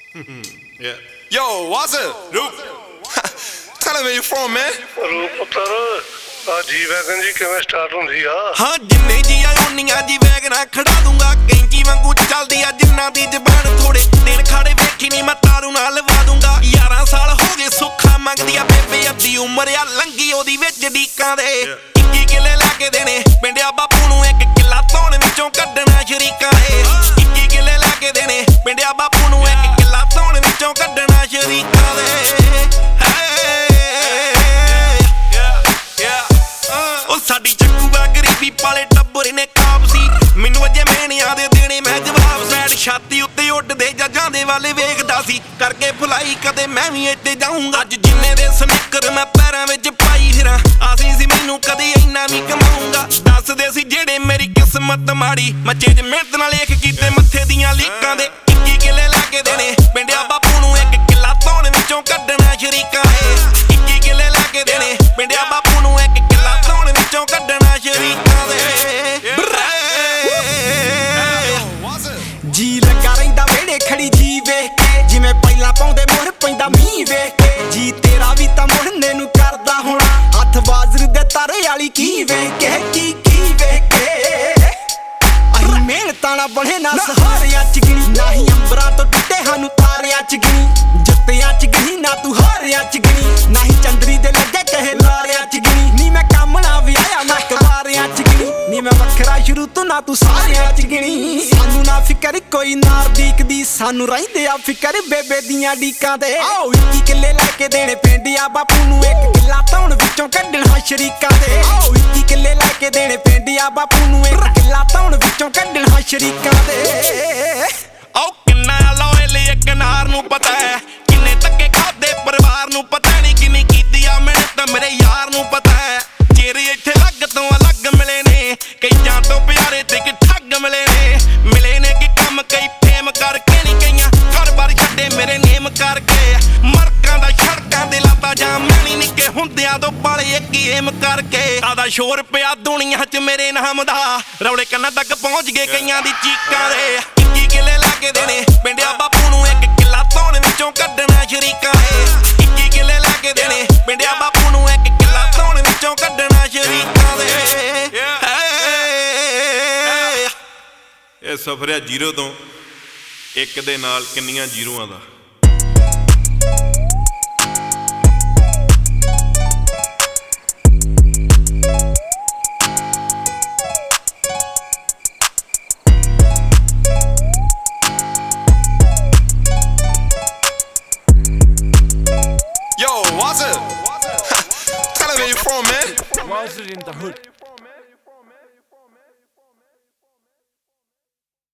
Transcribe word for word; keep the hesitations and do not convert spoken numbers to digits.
Yeah. Yo, what's up, Roop? Tell me where you from, man. ਰੂਪ ਪੁੱਤਰ ਆ G wagon G ਕਿਵੇਂ start ਹੁੰਦੀ ਆ? ਹਾਂ ਜਿੰਨੇ ਜੀ ਆ ਉਨੀਆਂ ਜੀ ਵੈਗਨਾਂ ਖੜਾ ਦੂੰਗਾ ਕੈਂਚੀ ਵਾਂਗੂ ਚੱਲਦੀ ਆ ਜਿੰਨਾਂ ਦੀ ਜ਼ਬਾਨ ਥੋੜੇ ਦਿਨ ਖਾੜੇ ਵੇਖੀ ਨਹੀਂ ਮੈਂ ਤਾਰੂ ਨਾਲ ਲਵਾ ਦੂੰਗਾ ਯਾਰਾਂ ਸਾਲ ਹੋ ਗਏ ਸੁੱਖਾ ਮੰਗਦੀ ਆ ਬੇਬੇ ਅੱਧੀ ਉਮਰ ਆ ਲੰਗੀ ਉਹਦੀ ਵਿੱਚ ਡੀਕਾਂ ਦੇ ਇੱਕੀ ਕਿੱਲੇ ਲੈ ਕੇ ਦੇਣੇ ਪਿੰਡਿਆ ਬਾਪੂ ਨੂੰ ਇੱਕ ਕਿੱਲਾ ਧੌਣ ਵਿੱਚੋਂ ਕੱਢਣਾ ਸ਼ਰੀਕਾਂ ਦੇ ਇੱਕੀ ਕਿੱਲੇ ਲੈ ਕੇ ਦੇਣੇ ਪਿੰਡਿਆ ਬਾਪੂ ਨੂੰ ਇੱਕ ਕਿੱਲਾ ਧੌਣ ਵਿੱਚੋਂ ਕੱਢਣਾ ਸ਼ਰੀਕਾਂ ਦੇ ਸਾਡੀ ਚੱਕੂਗਾ ਗਰੀਬੀ ਪਾਲੇ ਟੱਬਰ ਨੇ ਕਾਬ ਸੀ ਮੈਨੂੰ ਅਜੇ ਮੈਣਿਆਂ ਦੇ ਦੇਣੇ ਮੈਂ ਜਵਾਬ ਸੈਡ ਛਾਤੀ ਉੱਤੇ ਉੱਡਦੇ ਜੱਜਾਂ ਦੇ ਵਾਲੇ ਵੇਖਦਾ ਸੀ ਕਰਕੇ ਭੁਲਾਈ ਕਦੇ ਮੈਂ ਵੀ ਇੱਥੇ ਜਾਊਂਗਾ ਅੱਜ ਜਿੰਨੇ ਦੇ ਸਮੀਕਰ ਮੈਂ ਪੈਰਾਂ ਵਿੱਚ ਪਾਈ ਫਿਰਾਂ ਆਸੀ ਸੀ ਮੈਨੂੰ ਕਦੇ ਇੰਨਾ ਵੀ ਕਮਾਊਂਗਾ ਦੱਸਦੇ ਸੀ ਜਿਹੜੇ ਮੇਰੀ ਕਿਸਮਤ ਮਾੜੀ ਮੱਚੇ ਚ ਮਿਹਨਤ ਨਾਲ ਲੇਖ ਕੀਤੇ ਮੱਥੇ ਦੀਆਂ ਲੀਕਾਂ ਦੇ ਇੱਕੀ ਕਿੱਲੇ ਲੈ ਕੇ ਦੇਣੇ ਪਿੰਡਿਆ ਬਾਪੂ ਨੂੰ ਇੱਕ ਕਿੱਲਾ ਧੌਣ ਵਿੱਚੋਂ ਕੱਢਣਾ ਸ਼ਰੀਕਾਂ ਏ ਇੱਕੀ ਕਿੱਲੇ ਲੈ ਕੇ ਦੇਣੇ ਪਿੰਡਿਆ ਬਾਪੂ ਨੂੰ ਇੱਕ ਕਿੱਲਾ ਧੌਣ ਵਿੱਚੋਂ ਕੱਢਣਾ ਸ਼ਰੀਕਾਂ ਦੇ ਜੀ ਲੱਗਾ ਰਹਿੰਦਾ ਵੇੜੇ ਖੜੀ ਜੀ ਵੇਖ ਕੇ ਜਿਵੇਂ ਪਹਿਲਾਂ ਪਾਉਂਦੇ ਮੁੜ ਪੈਂਦਾ ਮੀਂਹ ਵੇਖ ਕੇ ਜੀ ਤੇਰਾ ਵੀ ਤਾਂ ਮੁੜਨੇ ਨੂੰ ਕਰਦਾ ਹੋਣਾ ਹੱਥ ਬਾਜ਼ਰ ਦੇ ਤਾਰੇ ਵਾਲੀ ਕੀ ਵੇਖ ਕੇ ਕੀ ਕੀ ਵੇਖ ਕੇ ਅਹੀਂ ਮਿਹਨਤਾਂ ਨਾਲ ਬਣੇ ਨਾ ਸਹਾਰਿਆਂ ਚ ਗਿਣੀ ਨਾ ਹੀ ਅੰਬਰਾਂ ਤੋਂ ਟੁੱਟੇ ਸਾਨੂੰ ਤਾਰਿਆਂ ਚ ਗਿਣੀ ਜੱਤਿਆਂ ਚ ਗਿਣੀ ਨਾ ਤੂੰ ਹਾਰਿਆਂ ਚ ਗਿਣੀ ਨਾ ਹੀ ਚੰਦਰੀ ਦੇ ਲੱਗੇ ਕਹੇ ਲਾਰਿਆਂ ਚ ਗਿਣੀ ਨੀ ਮੈਂ ਕੰਮ ਨਾ ਵਿਆਹਿਆ ਮੈਂ ਕੁਵਾਰਿਆਂ ਚ ਗਿਣੀ ਨੀ ਮੈਂ ਵੱਖਰਾ ਸ਼ੁਰੂ ਤੋਂ ਨਾ ਤੂੰ ਸਾਰਿਆਂ ਚ ਗਿਣੀ ਸਾਨੂੰ ਨਾ ਫਿਕਰ ਕੋਈ ਨਾਰ ਦੀਕਦੀ ਸਾਨੂੰ ਰਹਿੰਦੇ ਆ ਫਿਕਰ ਬੇਬੇ ਦੀਆਂ ਡੀਕਾਂ ਦੇ ਆਓ ਇੱਕੀ ਕਿੱਲੇ ਲੈ ਕੇ ਦੇਣੇ ਪਿੰਡਿਆ ਬਾਪੂ ਨੂੰ ਇੱਕ ਕਿੱਲਾ ਧੌਣ ਵਿੱਚੋਂ ਕੱਢਣਾ ਸ਼ਰੀਕਾਂ ਦੇ ਆਓ ਇੱਕੀ ਕਿੱਲੇ ਲੈ ਕੇ ਦੇਣੇ ਪਿੰਡਿਆ ਬਾਪੂ ਨੂੰ ਇੱਕ ਕਿੱਲਾ ਧੌਣ ਵਿੱਚੋਂ ਕੱਢਣਾ ਸ਼ਰੀਕਾਂ ਦੇ ਆਓ ਕਿੰਨਾ ਲੋਇਲ ਇੱਕ ਨਾਰ ਨੂੰ ਪਤਾ ਹੈ ਕਿੰਨੇ ਧੱਕੇ ਖਾਦੇ ਪਰਿਵਾਰ ਨੂੰ ਪਤਾ ਨਹੀਂ ਕਿੰਨੀ ਕੀਤੀ ਆ ਮਿਹਨਤ ਮੇਰੇ ਯਾਰ ਨੂੰ ਪਤਾ ਹੈ ਚਿਹਰੇ ਇੱਥੇ ਲੱਗ ਤੋਂ ਅਲੱਗ ਮਿਲੇ ਨੇ ਕਈਆਂ ਤੋਂ ਪਿਆਰੇ ਤੇ ਕਿ ਠੱਗ ਮਿਲੇ ਨੇ ਮਿਲੇ ਨੇ ਕਿ ਕੰਮ ਕਈ ਫੇਮ ਕਰਕੇ ਨਹੀਂ ਕਈਆਂ ਘਰ-ਬਾਰ ਛੱਡੇ ਮੇਰੇ ਨੇਮ ਕਰਕੇ ਮਰਕਾਂ ਦਾ ਸੜਕਾਂ ਦੇ ਲਾਤਾ ਜਾਂ ਮੈਣੀ ਨਿੱਕੇ ਹੁੰਦਿਆਂ ਤੋਂ ਪਾਲੇ ਇੱਕ ਏਮ ਕਰਕੇ ਆਦਾ ਸ਼ੋਰ ਪਿਆ ਦੁਨੀਆ 'ਚ ਮੇਰੇ ਨਾਮ ਦਾ ਰੌਲੇ ਕੰਨਾਂ ਤੱਕ ਪਹੁੰਚ ਗਏ ਕਈਆਂ ਦੀ ਚੀਕਾਂ ਦੇ ਇੱਕੀ ਕਿੱਲੇ ਲੈ ਕੇ ਦੇਣੇ ਪਿੰਡਿਆ ਬਾਪੂ ਨੂੰ ਇੱਕ ਕਿੱਲਾ ਧੌਣ ਵਿੱਚੋਂ ਕੱਢਣਾ ਸ਼ਰੀਕਾਂ ਏ ਇੱਕੀ ਕਿੱਲੇ ਲੈ ਕੇ ਦੇਣੇ ਪਿੰਡਿਆ ਬਾਪੂ ਨੂੰ ਇੱਕ ਕਿੱਲਾ ਧੌਣ ਵਿੱਚੋਂ ਕੱਢਣਾ ਸ਼ਰੀਕਾਂ ਦੇ ਇਹ ਸਫ਼ਰ ਆ ਜ਼ੀਰੋ ਤੋਂ ਇੱਕ ਦੇ ਨਾਲ ਕਿੰਨੀਆਂ ਜ਼ੀਰੋਆਂ ਦਾ Yo, what's up? Tell me where you from, man. What's it in the hood?